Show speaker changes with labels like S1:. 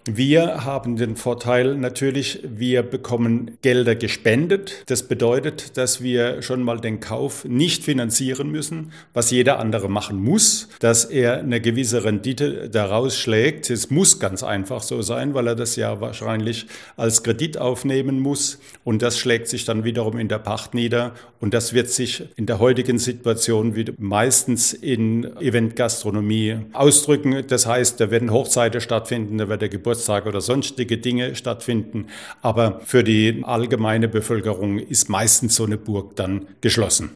S1: Wir haben den Vorteil natürlich, wir bekommen Gelder gespendet. Das bedeutet, dass wir schon mal den Kauf nicht finanzieren müssen, was jeder andere machen muss, dass er eine gewisse Rendite daraus schlägt. Es muss ganz einfach so sein, weil er das ja wahrscheinlich als Kredit aufnehmen muss und das schlägt sich dann wiederum in der Pacht nieder und das wird sich in der heutigen Situation wieder meistens in Eventgastronomie ausdrücken. Das heißt, da werden Hochzeiten stattfinden, da wird der Geburtstag oder sonstige Dinge stattfinden. Aber für die allgemeine Bevölkerung ist meistens so eine Burg dann geschlossen.